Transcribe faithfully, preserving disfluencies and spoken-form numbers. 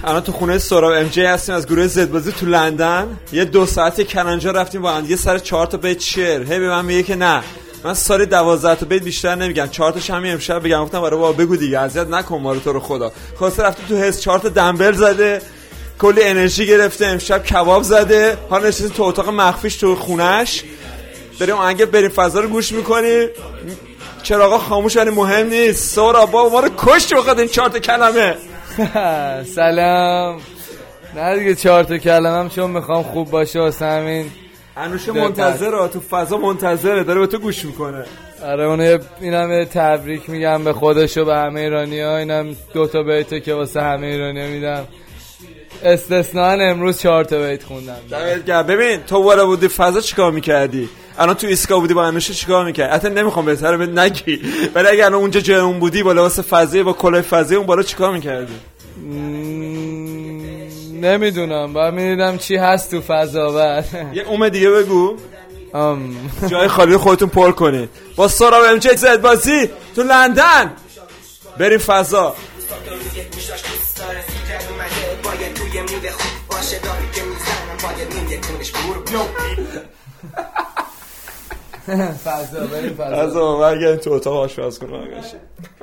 الان تو خونه سوراب ام جی هستیم از گروه زد بازی تو لندن. یه دو ساعته کلنجا رفتیم با هم یه سر چهار تا بیت شعر. هی به من میگه که نه من سال دوازده تا بیت بیشتر نمیگم، چهار تاش همین امشب بگم. گفتم آره بابا بگو دیگه، اذیت نکن ما رو تو رو خدا. خلاص رفت تو حس چهار تا دمبل زده، کلی انرژی گرفته، امشب کباب زده. حالا نشسته تو اتاق مخفیش تو خونش، بریم آهنگ بریم فضا رو گوش میکنی، چراغا خاموش ولی مهم نیست. سورا بابا ما رو کشت بخواد این چهار تا کلمه. سلام. نه دیگه چهار تا کلمم چون میخوام خوب باشه واسه همین. انوشه منتظره تو فضا، منتظره داره به تو گوش میکنه. آره اون اینم تبریک میگم به خودش و به همه ایرانی‌ها. اینم دو تا بیته که واسه همه ایرانی‌ها میدم. استثناً امروز چهار تا بیت خوندم. دمت ببین تو واره بودی فضا چیکار میکردی؟ الان تو ایسکا بودی با انوشه چیکار میکردی؟ حتی نمیخوام بهتره بهت نگی، ولی اگه الان اونجا جای اون بودی با لباس فضایی با کلاه فضایی اون بالا چیکار میکردی؟ نمیدونم، باید میدیدم چی هست تو فضا. بعد یه اوم دیگه بگو. ام جای خالی خودتون پر کنید با سوراب ام جی زد بازی تو لندن. بریم فضا. فضا بریم فضا. فضا برگردیم تو اتاق آشپزخونه.